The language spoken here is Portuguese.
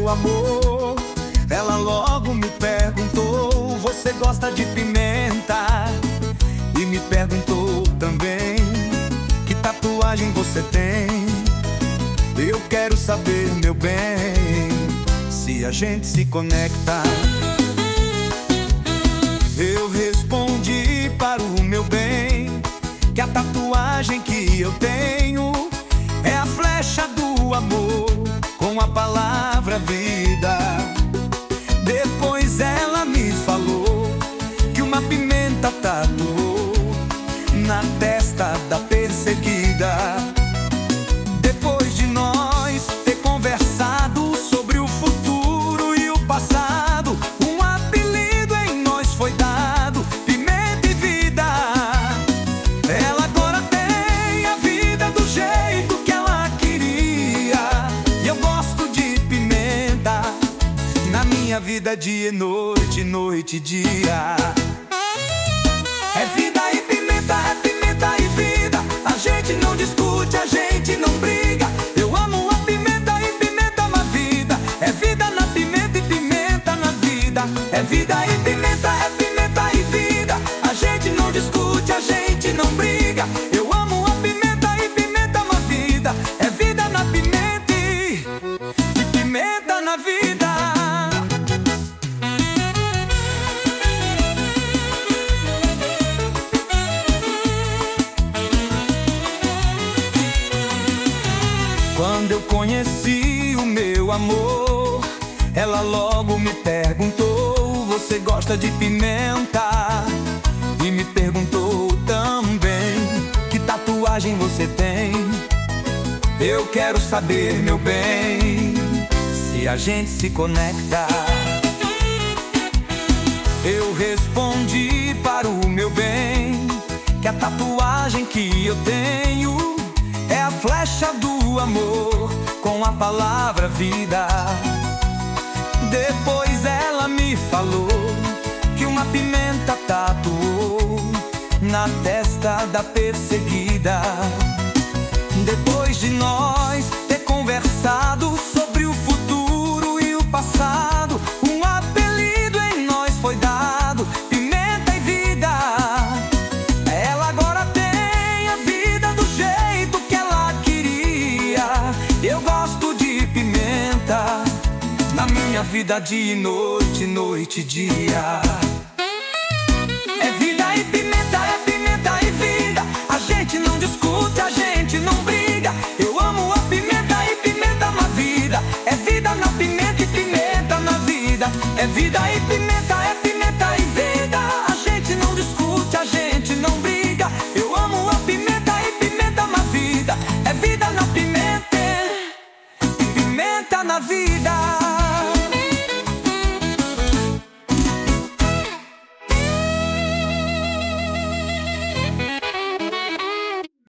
amor. Ela logo me perguntou: você gosta de pimenta? E me perguntou também: que tatuagem você tem? Eu quero saber, meu bem, se a gente se conecta. Eu respondi para o meu bem que a tatuagem que eu tenho é a flecha do amor com a palavra vida. Depois ela me falou que uma pimenta tatuou na testa da perseguida. Depois de nós ter conversado sobre o futuro e o passado, um apelido em nós foi dado: Pimenta e Vida. Ela agora tem a vida do jeito que ela queria, e eu gosto de pimenta na minha vida, dia e noite, noite e dia. É vida e pimenta, é pimenta e vida. A gente não discute, a gente não briga. Eu amo a pimenta e pimenta na vida. É vida na pimenta e pimenta na vida. É vida e pimenta, é pimenta e vida. A gente não discute, a gente não briga. Eu amo a pimenta e pimenta na vida. É vida na pimenta e pimenta na vida. Quando eu conheci o meu amor, ela logo me perguntou: você gosta de pimenta? E me perguntou também: que tatuagem você tem? Eu quero saber, meu bem, se a gente se conecta. Eu respondi para o meu bem que a tatuagem que eu tenho é a flecha do amor com a palavra vida. Depois ela me falou que uma pimenta tatuou na testa da perseguida. Depois de nós ter conversado sobre o futuro e o passado, um apelido em nós foi dado: Pimenta e Vida. Ela agora tem a vida do jeito que ela queria. Eu gosto de pimenta na minha vida, dia e noite, noite e dia. É vida e pimenta e vida. A gente não discute, a gente não briga. Eu amo a pimenta e pimenta na vida. É vida na pimenta e pimenta na vida. É vida e pimenta e vida. A gente não discute, a gente não briga. Eu amo a pimenta e pimenta na vida. É vida na pimenta e pimenta na vida.